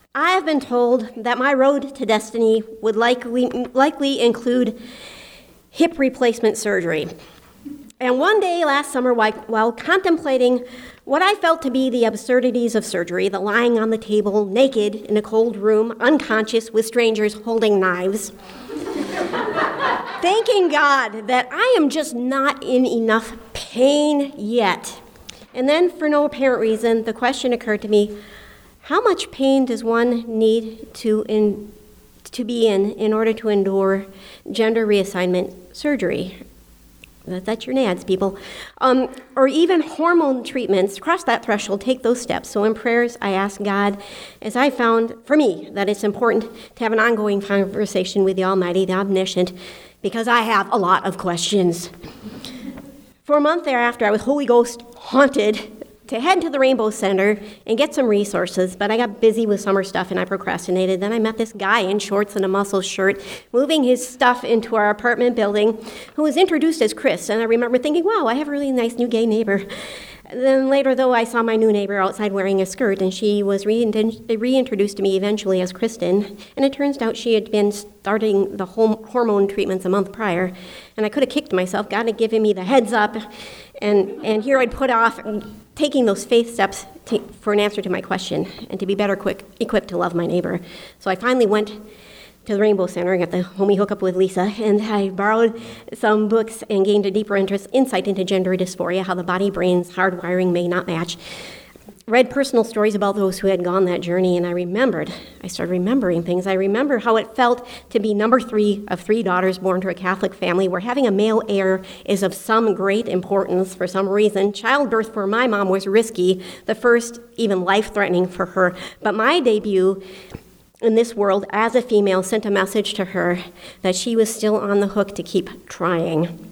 I have been told that my road to destiny would likely include hip replacement surgery. And one day last summer, while contemplating what I felt to be the absurdities of surgery, the lying on the table, naked, in a cold room, unconscious, with strangers holding knives, thanking God that I am just not in enough pain yet. And then, for no apparent reason, the question occurred to me, how much pain does one need to be in order to endure gender reassignment surgery? That's your NADS, people. Or even hormone treatments. Cross that threshold, take those steps. So in prayers, I ask God, as I found, for me, that it's important to have an ongoing conversation with the Almighty, the Omniscient, because I have a lot of questions. For a month thereafter, I was Holy Ghost haunted to head to the Rainbow Center and get some resources, but I got busy with summer stuff and I procrastinated. Then I met this guy in shorts and a muscle shirt moving his stuff into our apartment building who was introduced as Chris, and I remember thinking, wow, I have a really nice new gay neighbor. Then later, though, I saw my new neighbor outside wearing a skirt, and she was reintroduced to me eventually as Kristen, and it turns out she had been starting the hormone treatments a month prior, and I could have kicked myself. God had given me the heads up, and here I'd put off taking those faith steps for an answer to my question and to be better equipped to love my neighbor. So I finally went to the Rainbow Center and got the homie hookup with Lisa, and I borrowed some books and gained a deeper insight into gender dysphoria, how the body-brain's hardwiring may not match. Read personal stories about those who had gone that journey, and I started remembering things. I remember how it felt to be number 3 of 3 daughters born to a Catholic family, where having a male heir is of some great importance for some reason. Childbirth for my mom was risky, the first even life-threatening for her, but my debut in this world as a female sent a message to her that she was still on the hook to keep trying.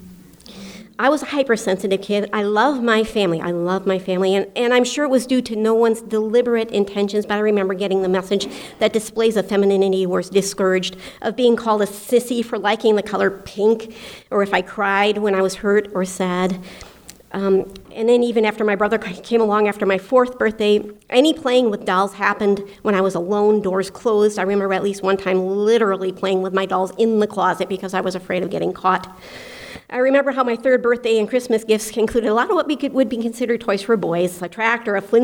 I was a hypersensitive kid. I love my family, and I'm sure it was due to no one's deliberate intentions, but I remember getting the message that displays of femininity was discouraged, of being called a sissy for liking the color pink, or if I cried when I was hurt or sad. And then even after my brother came along after my 4th birthday, any playing with dolls happened when I was alone, doors closed. I remember at least one time literally playing with my dolls in the closet because I was afraid of getting caught. I remember how my 3rd birthday and Christmas gifts included a lot of what would be considered toys for boys, a tractor, a car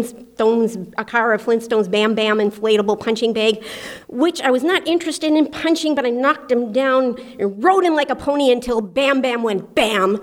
of Flintstones, Bam Bam inflatable punching bag, which I was not interested in punching, but I knocked him down and rode him like a pony until Bam Bam went bam.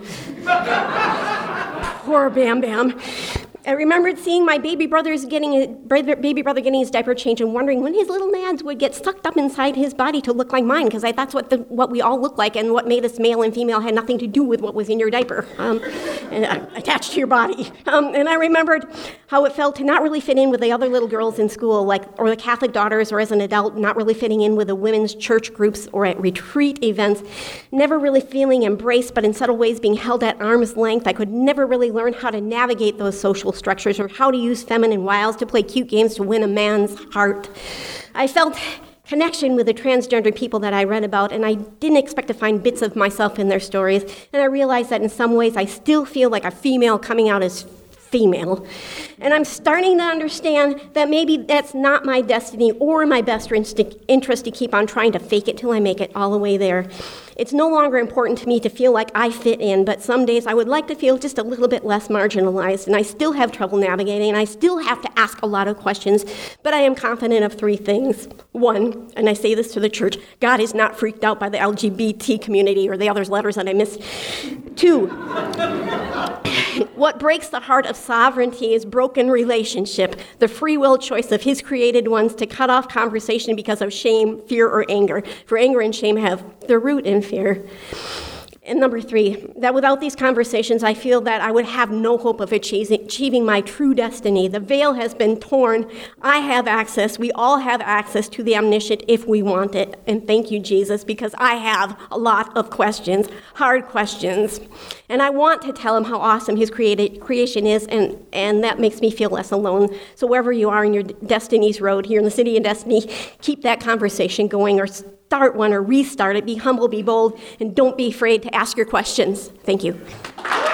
Poor Bam Bam. I remembered seeing my baby brother getting his diaper changed and wondering when his little nads would get sucked up inside his body to look like mine, because that's what we all look like, and what made us male and female had nothing to do with what was in your diaper, attached to your body. And I remembered how it felt to not really fit in with the other little girls in school, or the Catholic daughters, or as an adult, not really fitting in with the women's church groups or at retreat events, never really feeling embraced, but in subtle ways being held at arm's length. I could never really learn how to navigate those social structures or how to use feminine wiles to play cute games to win a man's heart. I felt connection with the transgender people that I read about, and I didn't expect to find bits of myself in their stories, and I realized that in some ways I still feel like a female coming out as female. And I'm starting to understand that maybe that's not my destiny or my best interest to keep on trying to fake it till I make it all the way there. It's no longer important to me to feel like I fit in, but some days I would like to feel just a little bit less marginalized, and I still have trouble navigating, and I still have to ask a lot of questions, but I am confident of 3 things. 1, and I say this to the church, God is not freaked out by the LGBT community or the other letters that I missed. 2, what breaks the heart of sovereignty is broken relationship, the free will choice of his created ones to cut off conversation because of shame, fear, or anger. For anger and shame have their root in fear. And number 3, that without these conversations, I feel that I would have no hope of achieving my true destiny. The veil has been torn. I have access. We all have access to the omniscient if we want it. And thank you, Jesus, because I have a lot of questions, hard questions. And I want to tell him how awesome his creation is, and that makes me feel less alone. So wherever you are in your destiny's road here in the City of Destiny, keep that conversation going, or start one or restart it. Be humble, be bold, and don't be afraid to ask your questions. Thank you.